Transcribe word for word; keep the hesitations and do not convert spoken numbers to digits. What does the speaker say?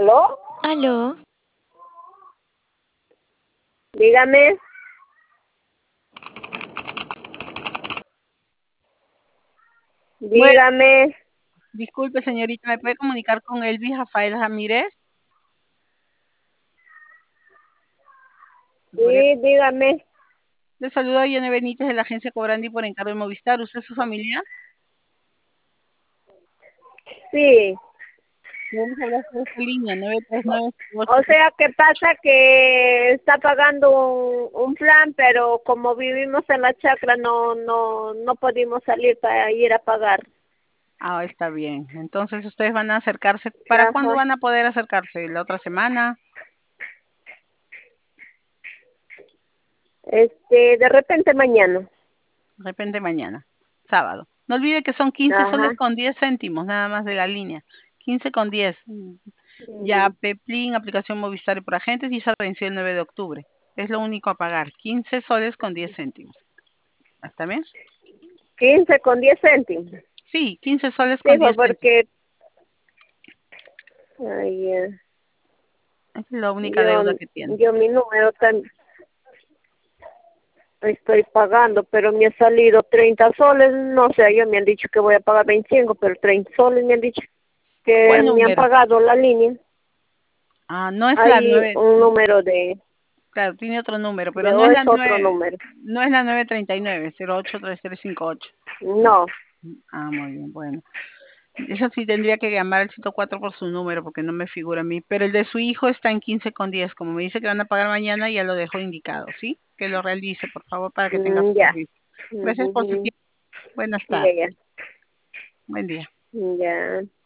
¿Aló? Aló. Dígame. Bueno, Dígame. disculpe, señorita, ¿me puede comunicar con Elvis Rafael Ramírez? Sí, dígame. Le saludo a Yone Benítez de la agencia Cobrandi por encargo de Movistar. ¿Usted es su familia? Sí. Vamos a hablar sobre esta línea, nueve tres nueve ocho. O sea, ¿qué pasa? Que está pagando un, un plan, pero como vivimos en la chacra, no, no, no pudimos salir para ir a pagar. Ah, está bien. Entonces, ustedes van a acercarse. ¿Para Ajá. cuándo van a poder acercarse? ¿La otra semana? Este, de repente mañana. De repente mañana, sábado. No olvide que son quince Ajá. soles con diez céntimos, nada más de la línea. quince con diez. Ya Mm. Peplin, aplicación Movistar por agentes, y se venció el nueve de octubre. Es lo único a pagar. quince soles con diez céntimos. ¿Está bien? quince con diez céntimos. Sí, quince soles con Dijo, diez céntimos. porque... Ay, ya. Es la única Yo, deuda que tiene. yo mi número también estoy pagando, pero me ha salido treinta soles, no sé, ellos me han dicho que voy a pagar veinticinco, pero treinta soles me han dicho que ¿Cuál me han número? pagado la línea. Ah, no es la Hay nueve. un número de, Claro, tiene otro número, pero de no o es es la otro nueve. número. No es la nueve treinta y nueve, cero ocho tres tres cinco ocho. No. Ah, muy bien, bueno. Eso sí tendría que llamar al ciento cuatro por su número porque no me figura a mí. Pero el de su hijo está en quince con diez. Como me dice que van a pagar mañana, ya lo dejo indicado, ¿sí? Que lo realice, por favor, para que tenga su Mm, ya. servicio. Gracias por su Ujú. tiempo. Buenas Ya, tardes. ya. Buen día. Ya.